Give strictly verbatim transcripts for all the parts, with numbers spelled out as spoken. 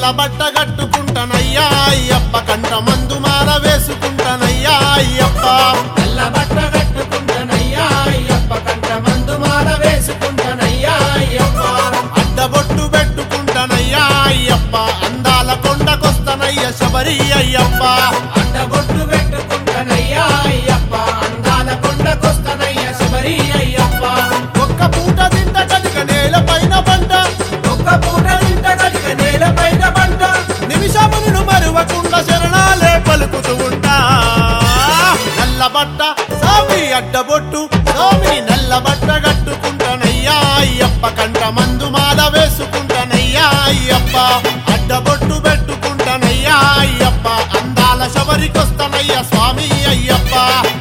బట్ట కట్టుకుంటానయ్యా అయ్యప్ప కంట మందు మాల వేసుకుంటానయ్యా అయ్యప్ప నల్ల బట్ట కట్టుకుంటానయ్యా అయ్యప్ప కంట మందు మాల వేసుకుంటానయ్యా అయ్యప్ప అడ్డబొట్టు పెట్టుకుంటానయ్యా అయ్యప్ప అందాల కొండకొస్తానయ్య శబరి అయ్యప్ప అడ్డబొట్టు పెట్టుకుంటానయ్యా అయ్యప్ప అందాల కొండకొస్తానయ్య శబరి అయ్యప్ప ఒక్క పూట తింట కనుక నేల పైన పంట ఒక్క పూట తింట కనుక నేల పైన పంట నిమిషమును మరువకుండా శరణాలే పలుకుతూ ఉంటా నల్ల బట్ట స్వామి అడ్డబొట్టు స్వామి నల్ల బట్ట కట్టుకుంటానయ్యా అయ్యప్ప కంట మందు మాల వేసుకుంటానయ్యా అయ్యప్ప అడ్డబొట్టు పెట్టుకుంటానయ్యా అయ్యప్ప అందాల శబరికొస్తానయ్యా స్వామి అయ్యప్ప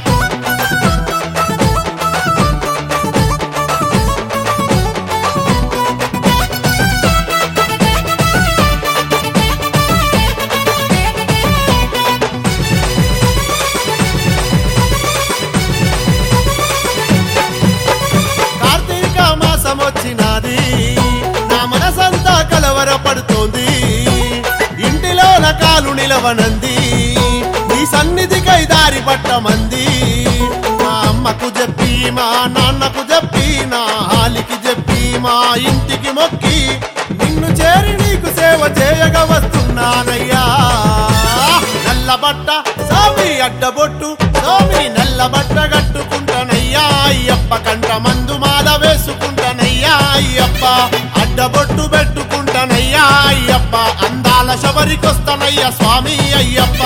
కార్తీక మాసం వచ్చినది నా మనసంతా కలవర పడుతోంది ఇంటిలోన కాలు నిలవనంది నీ సన్నిధికై దారి పట్టమంది మా అమ్మకు చెప్పి మా నాన్నకు చెప్పి నా హాలికి చెప్పి మా ఇంటికి మొక్కి నిన్ను చేరి నీకు సేవ చేయగా వస్తున్నానయ్యా నల్ల బట్ట స్వామి అడ్డబొట్టు స్వామి నల్ల బట్ట కట్టుకుంటానయ్యా అయ్యప్ప కంట మందు మాల వేసుకుంటానయ్యా అయ్యప్ప అడ్డబొట్టు పెట్టుకుంటానయ్యా అయ్యప్ప అందాల శబరికొస్తానయ్యా స్వామి అయ్యప్ప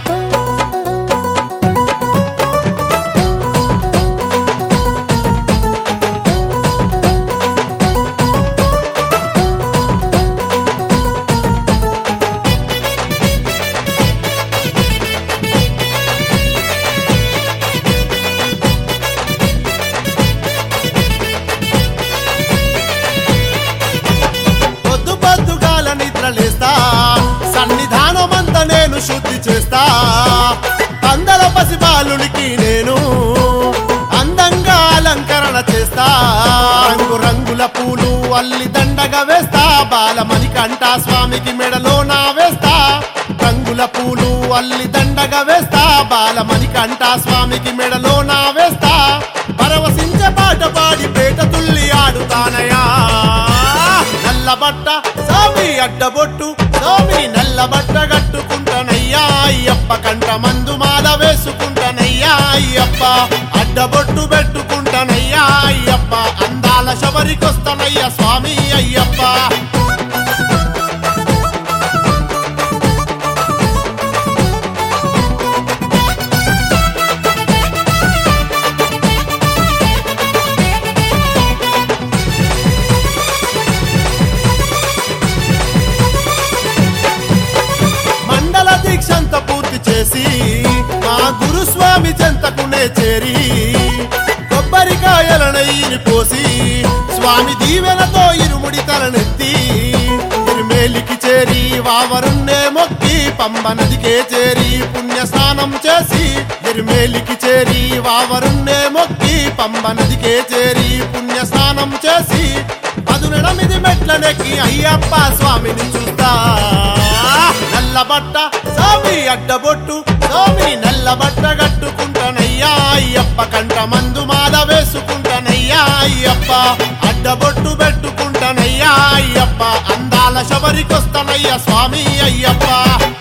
పొద్దు పొద్దుగాల నిద్రలేస్తా సన్నిధానమంతా నేను శుద్ధి చేస్తా అందల పసిబాలునికి నేను అందంగా అలంకరణ చేస్తా రంగు రంగుల పూలు అల్లి దండగా వేస్తా బాలమణి కంట స్వామికి మెడలో నా వేస్తా రంగుల పూలు అల్లి దండగా వేస్తా బాలమణి కంట స్వామికి మెడలో నా వేస్తా పరవశించే పాట పాడి పేట తుల్లి ఆడుతానయా నల్ల బట్ట స్వామి అడ్డబొట్టు స్వామి నల్ల బట్ట కట్టుకుంటానయ్యా అయ్యప్ప కంట మందు మాల వేసుకుంటానయ్యా అయ్యప్ప అడ్డబొట్టు పెట్టుకుంటానయ్యా అయ్యప్ప అందాల శబరికొస్తానయ్యా స్వామి అయ్యప్ప మండల దీక్షంత పూర్తి చేసి మా గురుస్వామి చెంతకునే చేరి కొబ్బరికాయల నెయ్యిని పోసి స్వామి దీవెనతో ఇరుముడి తలనెత్తి ఇరుమేలికి చేరి వావరున్నే మొక్కి పంబ నదికే చేరి పుణ్య స్నానం చేసి ఇరుమేలికి చేరి వావరున్నే మొక్కి పంబ నదికే చేరి పుణ్య స్నానం చేసి పదునెనిమిది మెట్లనెక్కి అయ్యప్ప స్వామిని చూస్తా నల్ల బట్ట స్వామి అడ్డబొట్టు స్వామి నల్ల బట్ట కట్టుకుంటానయ్యా అయ్యప్ప కంట మందు మాల వేసుకుంటానయ్యా అయ్యప్ప అడ్డబొట్టు పెట్టుకుంటానయ్యా అయ్యప్ప అందాల శబరికొస్తానయ్యా స్వామి అయ్యప్ప